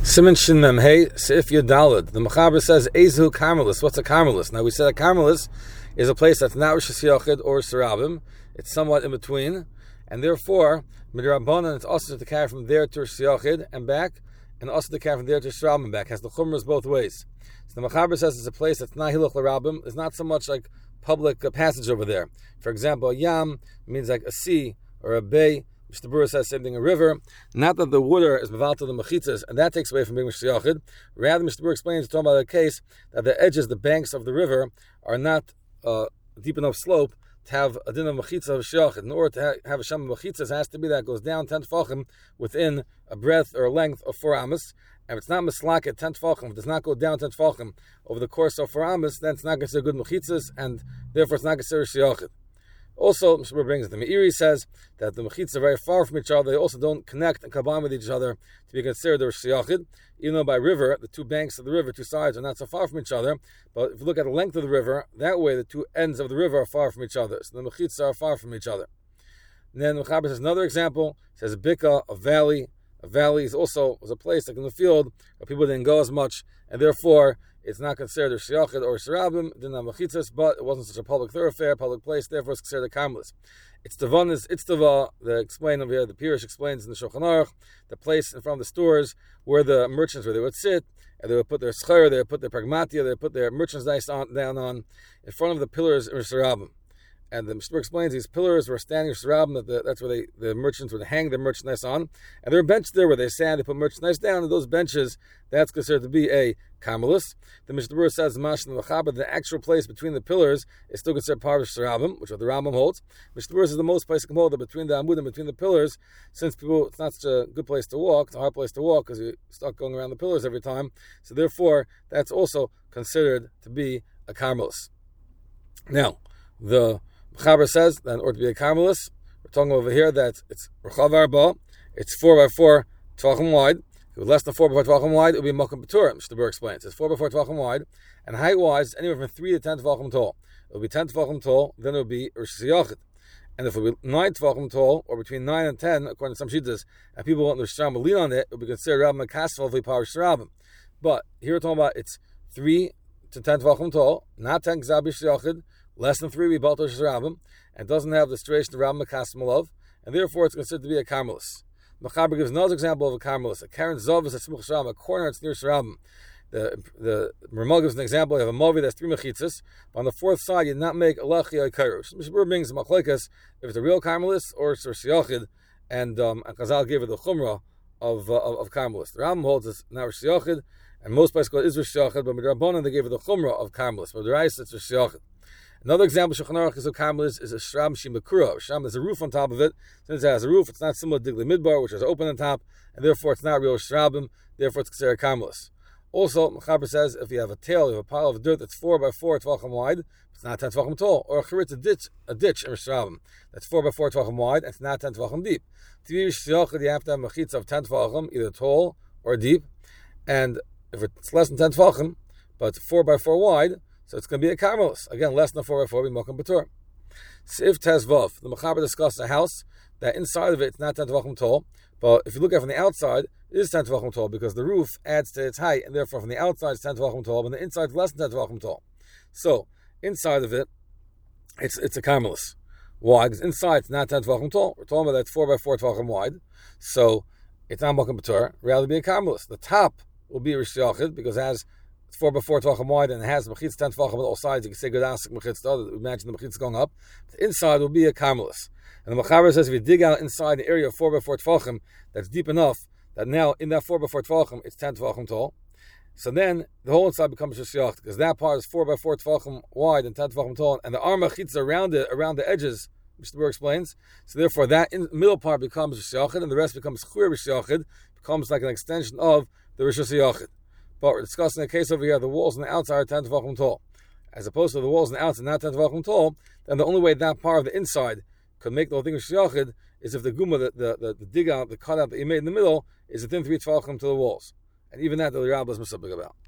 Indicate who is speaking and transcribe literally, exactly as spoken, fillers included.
Speaker 1: Siman Shin Mem Hey Seif Yadalad. The Mechaber says Ezu Carmelis. What's a Carmelis? Now we said a Carmelis is a place that's not Rosh Hashanah or Sarabim. It's somewhat in between, and therefore Midrabanan it's also to carry from there to Rosh Hashanah and back, and also to carry from there to Sarabim and back. Has the Chumras both ways. So the Mechaber says it's a place that's not Hiluch L'Rabim. It's not so much like public uh, passage over there. For example, a Yam means like a sea or a bay. Mister Burr says same thing, a river. Not that the water is meval to the mechitzas, and that takes away from being Rosh Hashanah. Rather, Mister Burr explains, talking about a case that the edges, the banks of the river, are not uh, deep enough slope to have a din of mechitzah of Shachid. In order to ha- have a sham of mechitzas, it has to be that it goes down ten tefachim within a breadth or a length of four amos. And if it's not mislak at ten tefachim, if it does not go down ten tefachim over the course of four amos, then it's not considered good mechitzas, and therefore it's not considered Shachid. Also, Mister brings the Meiri says that the mechitzas are very far from each other. They also don't connect and combine with each other to be considered a sheyachid. Even though by river, the two banks of the river, two sides, are not so far from each other. But if you look at the length of the river, that way the two ends of the river are far from each other. So the mechitzas are far from each other. And then Mechaber says another example. He says a bika, a valley. A valley is also was a place like in the field where people didn't go as much, and therefore it's not considered a sheyachid or a sarabim, didn't have mechitzas, but it wasn't such a public thoroughfare, public place, therefore it's considered a karmelis. It's Tavan is it's Tava, the explain over here, the Pirush explains in the Shulchan Aruch, the place in front of the stores where the merchants where they would sit, and they would put their schar, they would put their pragmatia, they would put their merchandise on, down on, in front of the pillars in sarabim. And the Mishnah explains these pillars were standing sarabim, that the, that's where they, the merchants would hang their merchandise on. And there are benches there where they stand, they put merchandise down, and those benches, that's considered to be a karmelis. The Mishnah says, Mash and the Mechaber, the actual place between the pillars is still considered part of sarabim, which what the Rambam holds. Mishnah is the most place to hold that between the amud and between the pillars, since people, it's not such a good place to walk, it's a hard place to walk because you're stuck going around the pillars every time. So therefore, that's also considered to be a karmelis. Now, the Mechaber says that in order to be a karmelis, we're talking over here that it's rechav arba, it's four by four tvachim wide. If it was less than four by four tvachim wide, it would be makom b'tur. Mister Burr explains it's four by four tvachim wide, and height wise, anywhere from three to ten tvachim tall. It will be ten tvachim tall, then it will be Rosh Hashanah. And if it will be nine tvachim tall, or between nine and ten, according to some shittas, and people want the Rishram lean on it, it will be considered Rabbim Makasval v'Par Sharabim. But here we're talking about it's three to ten tvachim tall, not ten gzab Yishachid. Less than three we bought Rosh Hashanah, and doesn't have the duration of Rabbim Makasmalov, and therefore it's considered to be a karmelis. Mechaber gives another example of a karmelis. A karen zav is a smuch sharabim, a corner that's near sharabim. The the Ramal gives an example. You have a mavi that's three mechitzas. On the fourth side, you do not make a lechi or kairush. Mishnah brings a machlekas if it's a real karmelis or it's a sheyachid, and um, and Chazal gave it the chumrah of uh, of, of karmelis. The Rambam holds it's not sheyachid, and most places call it is sheyachid, but midrabanan they gave it the chumrah of karmelis. But the rice it's sheyachid. Another example, Shulchan Aruch is of karmelis is a shram shimakura. A shram has a roof on top of it. Since it has a roof, it's not similar to Digli Midbar, which is open on top, and therefore it's not real shrabim. Therefore, it's considered karmelis. Also, Mechaber says if you have a tail, you have a pile of dirt that's four by four tvachim wide, it's not ten tvachim tall. Or a charitz, a ditch, a ditch in shrabim that's four by four tvachim wide, and it's not ten tvachim deep. To be sheyachid, you have to have a mechitza of ten tvachim, either tall or deep. And if it's less than ten tvachim, but four by four wide, so it's going to be a karmelis. Again, less than four by four, be mokum b'tur. Sif tezvav. The Mechaber discussed a house that inside of it it's not ten tvachim tall, but if you look at it from the outside, it is ten tvachim tall because the roof adds to its height, and therefore from the outside it's ten tvachim tall, but the inside is less than ten tvachim tall. So inside of it, it's it's a karmelis. Why? Because inside it's not ten tvachim tall. We're talking about that four by four tvachim wide, so it's not mokum b'tur. Rather be a karmelis. The top will be a Rosh Hashanah because it has it's four by four tvachim wide and it has mechitz ten tvachim on all sides. You can say good asik mechitz. Imagine the mechitz going up. The inside will be a karmelis. And the Mechaber says if you dig out inside the area of four by four tvachim, that's deep enough that now in that four by four tvachim it's ten tvachim tall. So then the whole inside becomes Rosh Hashanah because that part is four by four tvachim wide and ten tvachim tall, and the arm mechitz around it, around the edges, which the Burr explains. So therefore that in, middle part becomes Rosh Hashanah, and the rest becomes Chur Rosh Hashanah, becomes like an extension of the Rosh Hashanah. But we're discussing a case over here, the walls on the outside are ten tvachim tall. As opposed to the walls on the outside not ten tvachim tall, then the only way that part of the inside could make the whole thing of sheyachid is if the guma, the, the, the, the dig out, the cutout that you made in the middle, is within three tvachim to the walls. And even that, the Rabbah is misabig about.